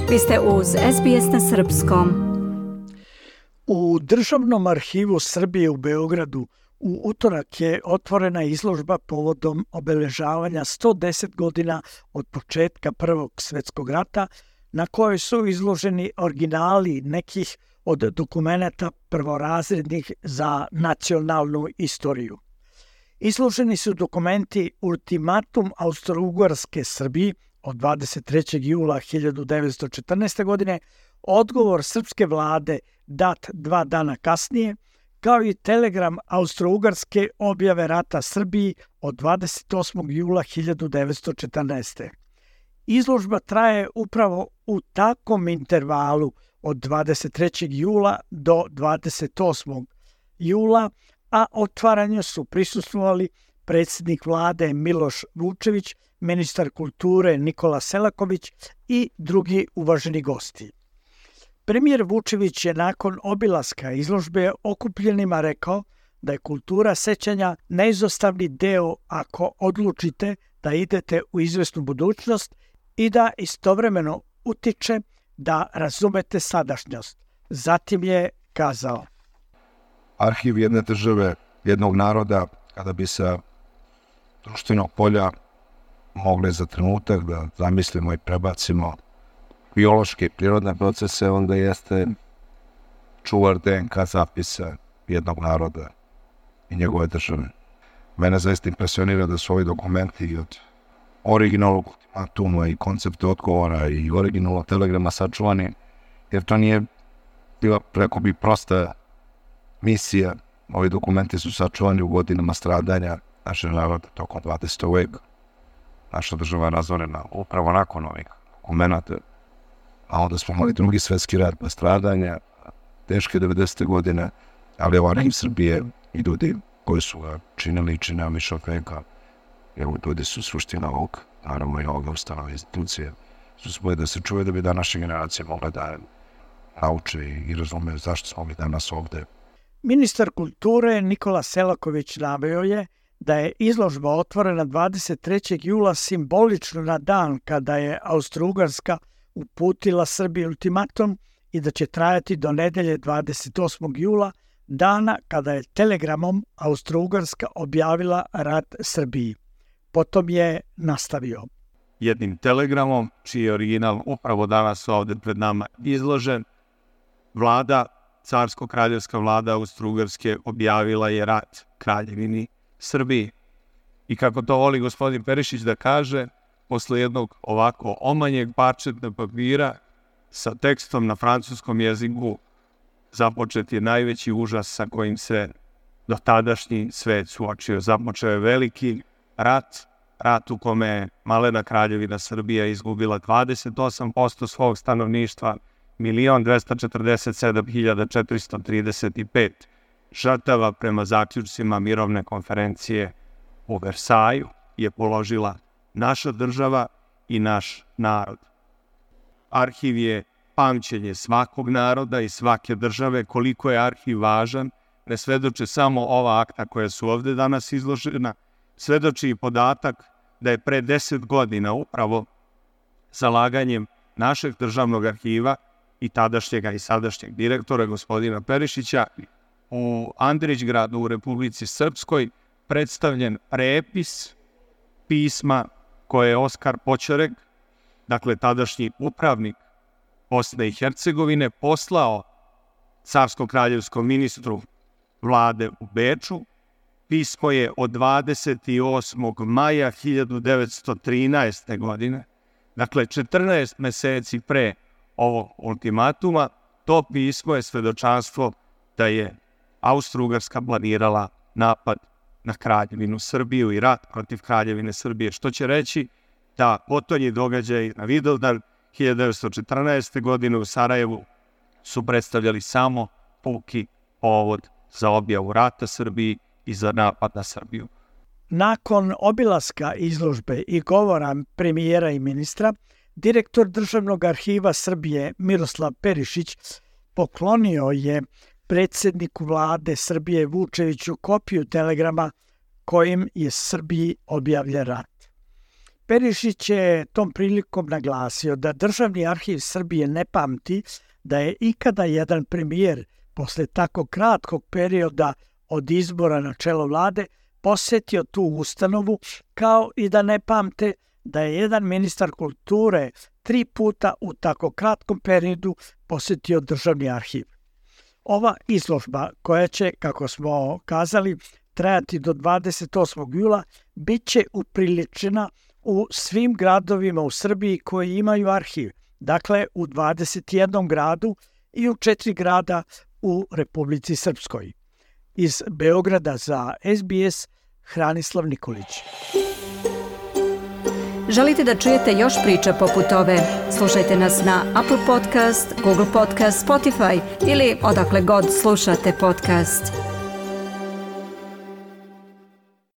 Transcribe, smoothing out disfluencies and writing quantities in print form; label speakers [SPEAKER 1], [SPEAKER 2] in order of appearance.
[SPEAKER 1] Vi ste uz SBS na srpskom.
[SPEAKER 2] U Državnom arhivu Srbije u Beogradu u utorak je otvorena izložba povodom obeležavanja 110 godina od početka Prvog svjetskog rata, na kojoj su izloženi originali nekih od dokumenata prvorazrednih za nacionalnu istoriju. Izloženi su dokumenti Ultimatum Austro-Ugarske Srbiji od 23. jula 1914. godine, odgovor srpske vlade dat 2 dana kasnije, kao i telegram Austro-Ugarske objave rata Srbiji od 28. jula 1914. Izložba traje upravo u takvom intervalu od 23. jula do 28. jula, a otvaranju su prisustvovali predsjednik vlade Miloš Vučević, ministar kulture Nikola Selaković i drugi uvaženi gosti. Premijer Vučević je nakon obilaska izložbe okupljenima rekao da je kultura sećanja neizostavni deo ako odlučite da idete u izvesnu budućnost i da istovremeno utiče da razumete sadašnjost. Zatim je kazao:
[SPEAKER 3] Arhiv jedne države, jednog naroda, kada bi sa društvenog polja mogli za trenutak da zamislimo i prebacimo biološke i prirodne procese, onda jeste čuvar DNK zapisa jednog naroda i njegove države. Mene zaista impresionira da su ovi dokumenti od originalnog ultimatuma i koncepta odgovora i originalnog telegrama sačuvani, jer to nije bila, preko bi, prosta misija. Ovi dokumenti su sačuvani u godinama stradanja našeg naroda tokom 20. veka. Naša država je razorena upravo nakon ovih dokumenta, a onda smo imali drugi svjetski rat, pa stradanja, teške 90. godine, ali u Arhiv Srbije i ljudi koji su ga činili i činili više od veka, jer ljudi su suština ovog, naravno i ovoga ustanove institucije, su svoje da se čuje da bi današnje generacije mogle da nauče i razumeju zašto smo mi danas ovde.
[SPEAKER 2] Ministar kulture Nikola Selaković naveo je da je izložba otvorena 23. jula simbolično na dan kada je Austro-Ugarska uputila Srbiji ultimatum i da će trajati do nedelje 28. jula, dana kada je telegramom Austro-Ugarska objavila rat Srbiji. Potom je nastavio:
[SPEAKER 4] jednim telegramom, čiji je original upravo danas ovde pred nama izložen, vlada, carsko-kraljevska vlada Austro-Ugarske objavila je rat Kraljevini Srbiji. I kako to voli gospodin Perišić da kaže, posle jednog ovako omanjeg parčeta papira sa tekstom na francuskom jeziku započet je najveći užas sa kojim se dotadašnji svet suočio. Započeo je veliki rat u kome je malena Kraljevina Srbija izgubila 28% svog stanovništva, 1.247.435 žrtava prema zaključcima mirovne konferencije u Versaju je položila naša država i naš narod. Arhiv je pamćenje svakog naroda i svake države. Koliko je arhiv važan, ne svedoče samo ova akta koja su ovde danas izložena, svedoči i podatak da je pre 10 godina upravo zalaganjem našeg državnog arhiva i tadašnjega i sadašnjeg direktora gospodina Perišića u Andrićgradu u Republici Srpskoj predstavljen prepis pisma koje je Oskar Poćorek, dakle tadašnji upravnik Bosne i Hercegovine, poslao carsko-kraljevskom ministru vlade u Beču. Pismo je od 28. maja 1913. godine, dakle 14 meseci pre ovog ultimatuma. To pismo je svedočanstvo da je Austro-Ugarska planirala napad na Kraljevinu Srbiju i rat protiv Kraljevine Srbije, što će reći da potonji događaj na Vidovdan 1914. godine u Sarajevu su predstavljali samo puki povod za objavu rata Srbiji i za napad na Srbiju.
[SPEAKER 2] Nakon obilaska izložbe i govora premijera i ministra, direktor Državnog arhiva Srbije Miroslav Perišić poklonio je predsjedniku vlade Srbije Vučeviću kopiju telegrama kojim je Srbiji objavljen rat. Perišić je tom prilikom naglasio da Državni arhiv Srbije ne pamti da je ikada jedan premijer posle tako kratkog perioda od izbora na čelo vlade posetio tu ustanovu, kao i da ne pamte da je jedan ministar kulture 3 puta u tako kratkom periodu posetio Državni arhiv. Ova izložba, koja će, kako smo kazali, trajati do 28. jula, bit će upriličena u svim gradovima u Srbiji koji imaju arhiv, dakle u 21 gradu i u 4 grada u Republici Srpskoj. Iz Beograda za SBS, Hranislav Nikolić.
[SPEAKER 1] Želite da čujete još priča poput ove? Slušajte nas na Apple Podcast, Google Podcast, Spotify ili odakle god slušate podcast.